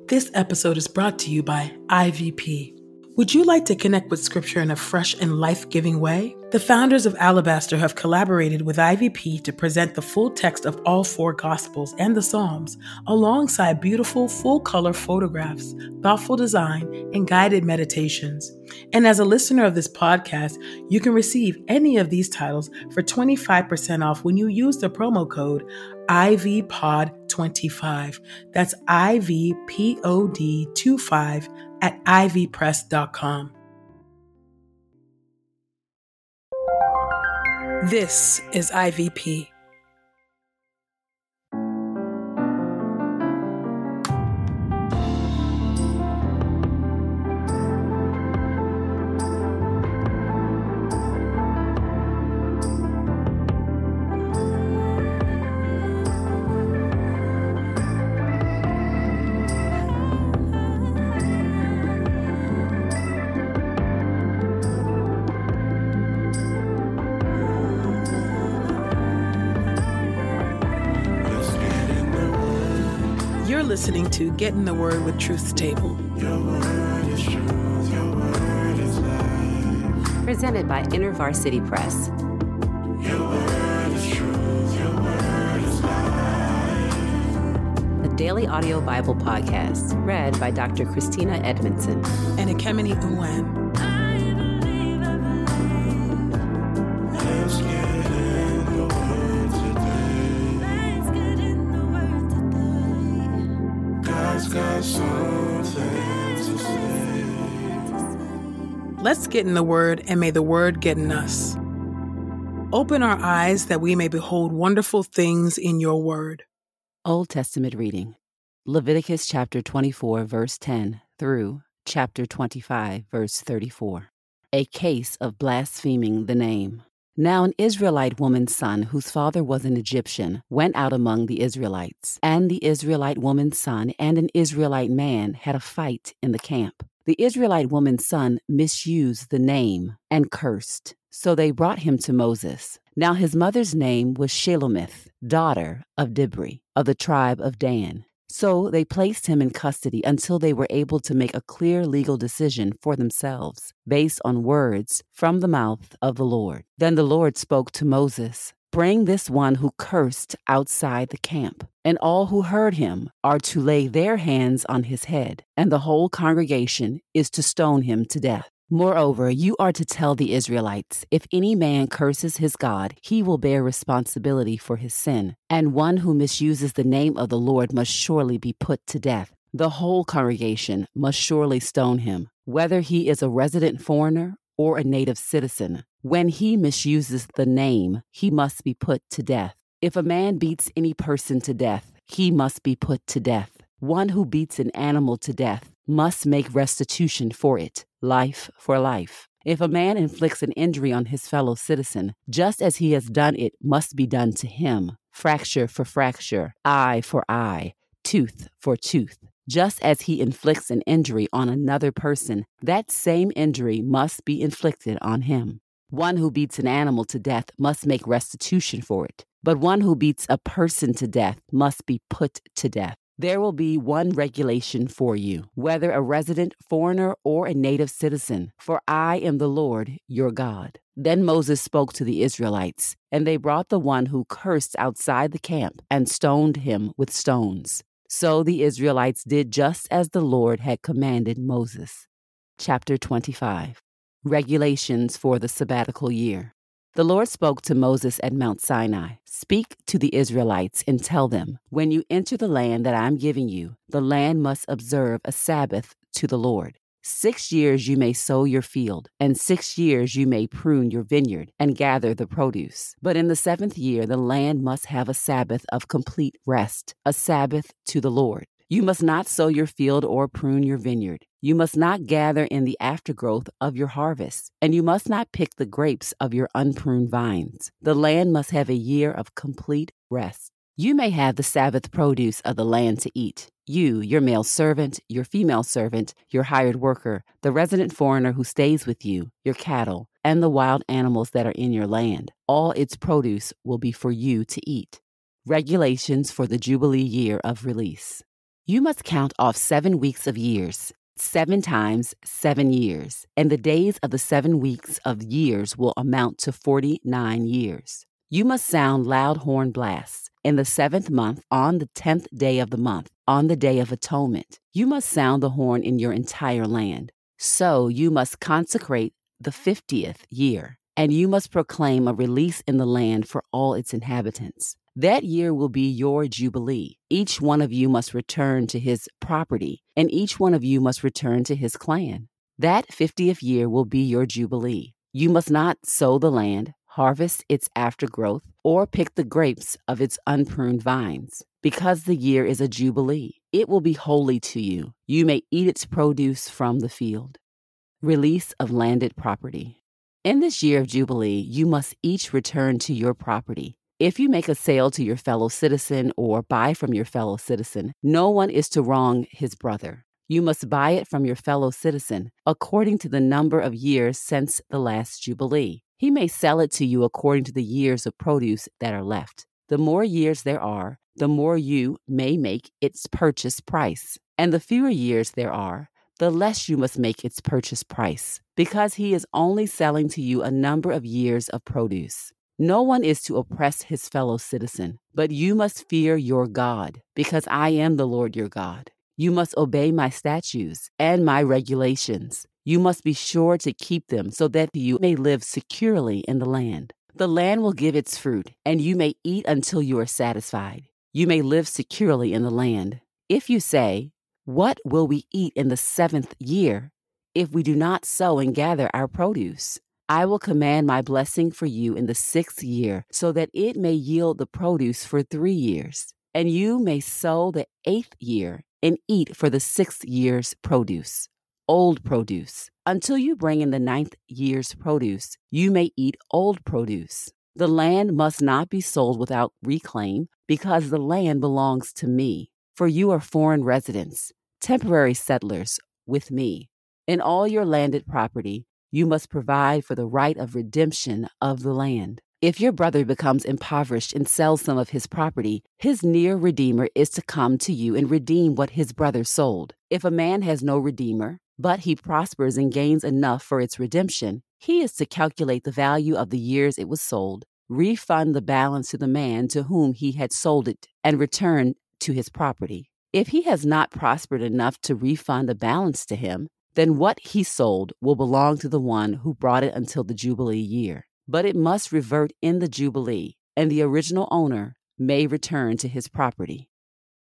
This episode is brought to you by IVP. Would you like to connect with Scripture in a fresh and life-giving way? The founders of Alabaster have collaborated with IVP to present the full text of all four Gospels and the Psalms, alongside beautiful full-color photographs, thoughtful design, and guided meditations. And as a listener of this podcast, you can receive any of these titles for 25% off when you use the promo code IVPOD25. That's IVPOD25 at ivpress.com. This is IVP. You're listening to Get in the Word with Truth's Table. Your word is truth, your word is life. Presented by InterVarsity Press. Your word is truth, your word is life. A daily audio Bible podcast read by Dr. Christina Edmondson And Ekemini Uwan. Let's get in the word today. God's got something to say. Let's get in the Word, and may the Word get in us. Open our eyes that we may behold wonderful things in your Word. Old Testament reading. Leviticus chapter 24, verse 10 through chapter 25, verse 34. A case of blaspheming the name. Now an Israelite woman's son, whose father was an Egyptian, went out among the Israelites. And the Israelite woman's son and an Israelite man had a fight in the camp. The Israelite woman's son misused the name and cursed. So they brought him to Moses. Now his mother's name was Shelomith, daughter of Dibri, of the tribe of Dan. So they placed him in custody until they were able to make a clear legal decision for themselves, based on words from the mouth of the Lord. Then the Lord spoke to Moses, "Bring this one who cursed outside the camp, and all who heard him are to lay their hands on his head, and the whole congregation is to stone him to death. Moreover, you are to tell the Israelites, if any man curses his God, he will bear responsibility for his sin, and one who misuses the name of the Lord must surely be put to death. The whole congregation must surely stone him, whether he is a resident foreigner or a native citizen. When he misuses the name, he must be put to death. If a man beats any person to death, he must be put to death. One who beats an animal to death must make restitution for it, life for life. If a man inflicts an injury on his fellow citizen, just as he has done it must be done to him, fracture for fracture, eye for eye, tooth for tooth. Just as he inflicts an injury on another person, that same injury must be inflicted on him. One who beats an animal to death must make restitution for it, but one who beats a person to death must be put to death. There will be one regulation for you, whether a resident foreigner or a native citizen, for I am the Lord your God." Then Moses spoke to the Israelites, and they brought the one who cursed outside the camp and stoned him with stones. So the Israelites did just as the Lord had commanded Moses. Chapter 25. Regulations for the sabbatical year. The Lord spoke to Moses at Mount Sinai. "Speak to the Israelites and tell them, when you enter the land that I am giving you, the land must observe a Sabbath to the Lord. 6 years you may sow your field, and 6 years you may prune your vineyard and gather the produce. But in the 7th year, the land must have a Sabbath of complete rest, a Sabbath to the Lord. You must not sow your field or prune your vineyard. You must not gather in the aftergrowth of your harvest, and you must not pick the grapes of your unpruned vines. The land must have a year of complete rest. You may have the Sabbath produce of the land to eat. You, your male servant, your female servant, your hired worker, the resident foreigner who stays with you, your cattle, and the wild animals that are in your land. All its produce will be for you to eat. Regulations for the Jubilee year of release. You must count off 7 weeks of years, 7 times 7 years, and the days of the 7 weeks of years will amount to 49 years. You must sound loud horn blasts in the 7th month on the 10th day of the month, on the Day of Atonement. You must sound the horn in your entire land. So you must consecrate the 50th year, and you must proclaim a release in the land for all its inhabitants. That year will be your jubilee. Each one of you must return to his property, and each one of you must return to his clan. That 50th year will be your jubilee. You must not sow the land, harvest its aftergrowth, or pick the grapes of its unpruned vines, because the year is a jubilee. It will be holy to you. You may eat its produce from the field. Release of landed property. In this year of jubilee, you must each return to your property. If you make a sale to your fellow citizen or buy from your fellow citizen, no one is to wrong his brother. You must buy it from your fellow citizen according to the number of years since the last jubilee. He may sell it to you according to the years of produce that are left. The more years there are, the more you may make its purchase price. And the fewer years there are, the less you must make its purchase price, because he is only selling to you a number of years of produce. No one is to oppress his fellow citizen, but you must fear your God, because I am the Lord your God. You must obey my statutes and my regulations. You must be sure to keep them so that you may live securely in the land. The land will give its fruit, and you may eat until you are satisfied. You may live securely in the land. If you say, "What will we eat in the 7th year if we do not sow and gather our produce?" I will command my blessing for you in the 6th year, so that it may yield the produce for 3 years. And you may sow the 8th year and eat for the 6th year's produce, old produce. Until you bring in the 9th year's produce, you may eat old produce. The land must not be sold without reclaim, because the land belongs to me. For you are foreign residents, temporary settlers with me. In all your landed property, you must provide for the right of redemption of the land. If your brother becomes impoverished and sells some of his property, his near redeemer is to come to you and redeem what his brother sold. If a man has no redeemer, but he prospers and gains enough for its redemption, he is to calculate the value of the years it was sold, refund the balance to the man to whom he had sold it, and return to his property. If he has not prospered enough to refund the balance to him, then what he sold will belong to the one who brought it until the Jubilee year. But it must revert in the Jubilee, and the original owner may return to his property.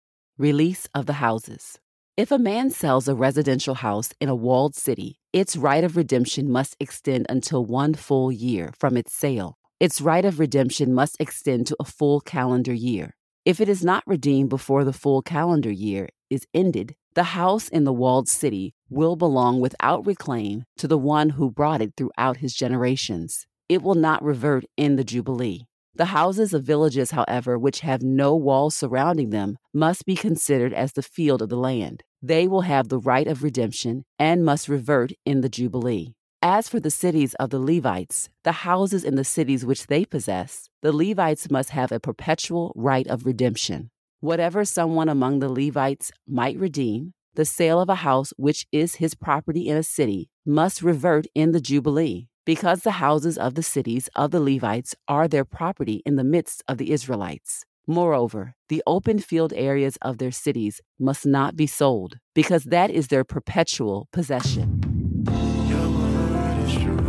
Release of the houses. If a man sells a residential house in a walled city, its right of redemption must extend until 1 full year from its sale. Its right of redemption must extend to a full calendar year. If it is not redeemed before the full calendar year is ended, the house in the walled city will belong without reclaim to the one who brought it throughout his generations. It will not revert in the Jubilee. The houses of villages, however, which have no walls surrounding them, must be considered as the field of the land. They will have the right of redemption and must revert in the Jubilee. As for the cities of the Levites, the houses in the cities which they possess, the Levites must have a perpetual right of redemption. Whatever someone among the Levites might redeem, the sale of a house which is his property in a city must revert in the Jubilee, because the houses of the cities of the Levites are their property in the midst of the Israelites. Moreover, the open field areas of their cities must not be sold, because that is their perpetual possession. Your word is true.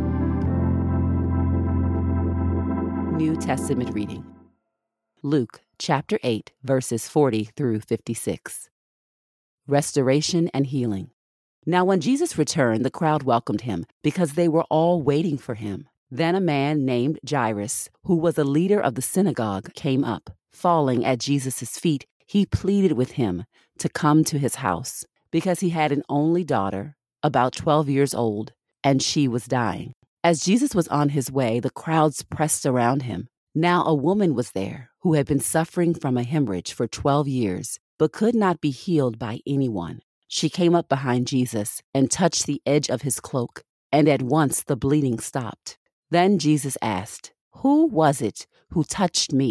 New Testament reading. Luke chapter 8, verses 40 through 56. Restoration and healing. Now when Jesus returned, the crowd welcomed him, because they were all waiting for him. Then a man named Jairus, who was a leader of the synagogue, came up. Falling at Jesus' feet, he pleaded with him to come to his house, because he had an only daughter, about 12 years old, and she was dying. As Jesus was on his way, the crowds pressed around him. Now a woman was there who had been suffering from a hemorrhage for 12 years, but could not be healed by anyone. She came up behind Jesus and touched the edge of his cloak, and at once the bleeding stopped. Then Jesus asked, "Who was it who touched me?"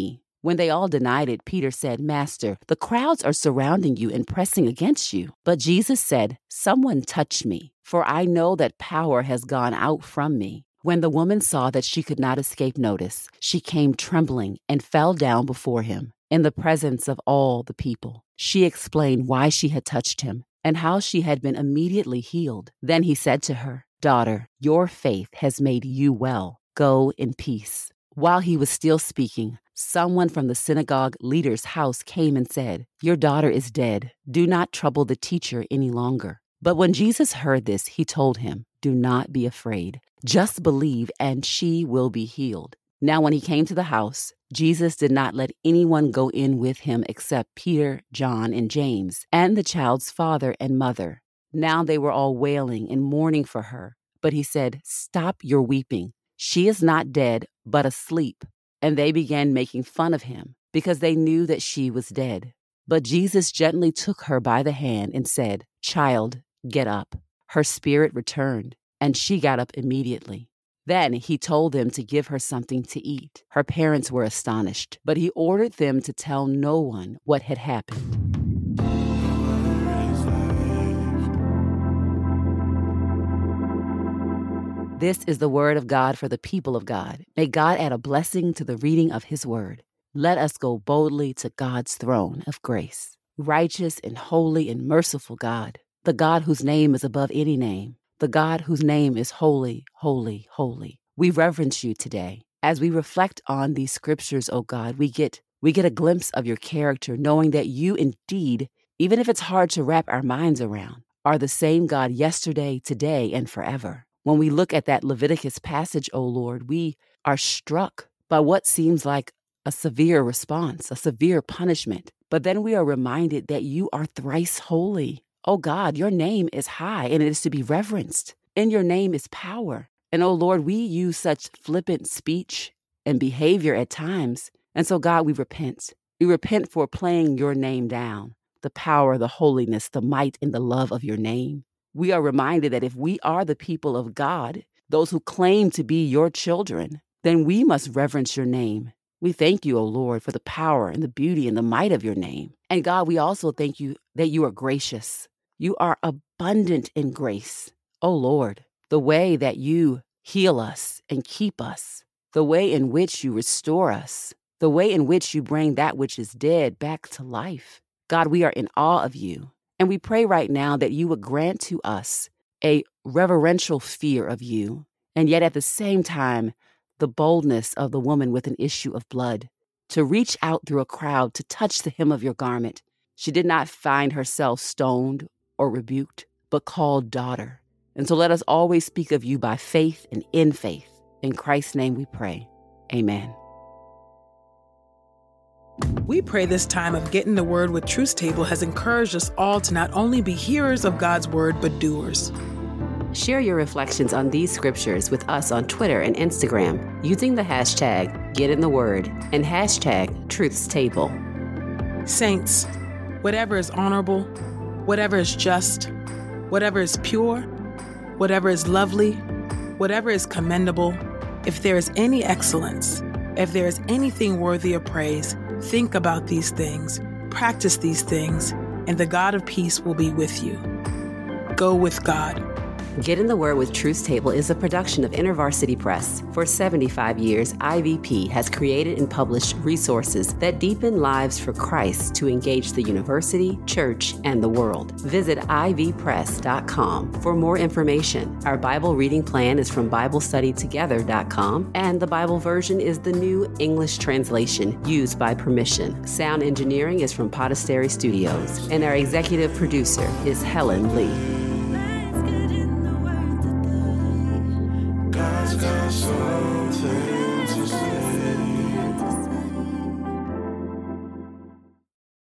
When they all denied it, Peter said, "Master, the crowds are surrounding you and pressing against you." But Jesus said, "Someone touched me, for I know that power has gone out from me." When the woman saw that she could not escape notice, she came trembling and fell down before him in the presence of all the people. She explained why she had touched him and how she had been immediately healed. Then he said to her, "Daughter, your faith has made you well. Go in peace." While he was still speaking, someone from the synagogue leader's house came and said, "Your daughter is dead. Do not trouble the teacher any longer." But when Jesus heard this, he told him, "Do not be afraid. Just believe, and she will be healed." Now, when he came to the house, Jesus did not let anyone go in with him except Peter, John, and James, and the child's father and mother. Now they were all wailing and mourning for her. But he said, "Stop your weeping. She is not dead, but asleep." And they began making fun of him because they knew that she was dead. But Jesus gently took her by the hand and said, "Child, get up." Her spirit returned, and she got up immediately. Then he told them to give her something to eat. Her parents were astonished, but he ordered them to tell no one what had happened. This is the word of God for the people of God. May God add a blessing to the reading of his word. Let us go boldly to God's throne of grace. Righteous and holy and merciful God, the God whose name is above any name, the God whose name is holy, holy, holy. We reverence you today. As we reflect on these scriptures, O God, we get a glimpse of your character, knowing that you indeed, even if it's hard to wrap our minds around, are the same God yesterday, today, and forever. When we look at that Leviticus passage, O Lord, we are struck by what seems like a severe response, a severe punishment. But then we are reminded that you are thrice holy. Oh God, your name is high and it is to be reverenced. In your name is power. And oh Lord, we use such flippant speech and behavior at times. And so God, we repent. We repent for playing your name down, the power, the holiness, the might, and the love of your name. We are reminded that if we are the people of God, those who claim to be your children, then we must reverence your name. We thank you, O Lord, for the power and the beauty and the might of your name. And God, we also thank you that you are gracious. You are abundant in grace. O Lord, the way that you heal us and keep us, the way in which you restore us, the way in which you bring that which is dead back to life. God, we are in awe of you. And we pray right now that you would grant to us a reverential fear of you, and yet at the same time, the boldness of the woman with an issue of blood, to reach out through a crowd to touch the hem of your garment. She did not find herself stoned or rebuked, but called daughter. And so let us always speak of you by faith and in faith. In Christ's name we pray. Amen. We pray this time of Getting the Word with Truth Table has encouraged us all to not only be hearers of God's word, but doers. Share your reflections on these scriptures with us on Twitter and Instagram using the hashtag #GetInTheWord and hashtag #TruthsTable. Saints, whatever is honorable, whatever is just, whatever is pure, whatever is lovely, whatever is commendable, if there is any excellence, if there is anything worthy of praise, think about these things, practice these things, and the God of peace will be with you. Go with God. Get in the Word with Truth Table is a production of InterVarsity Press. For 75 years, IVP has created and published resources that deepen lives for Christ to engage the university, church, and the world. Visit ivpress.com for more information. Our Bible reading plan is from BibleStudyTogether.com, and the Bible version is the New English Translation used by permission. Sound engineering is from Podastery Studios, and our executive producer is Helen Lee. God's got something to say.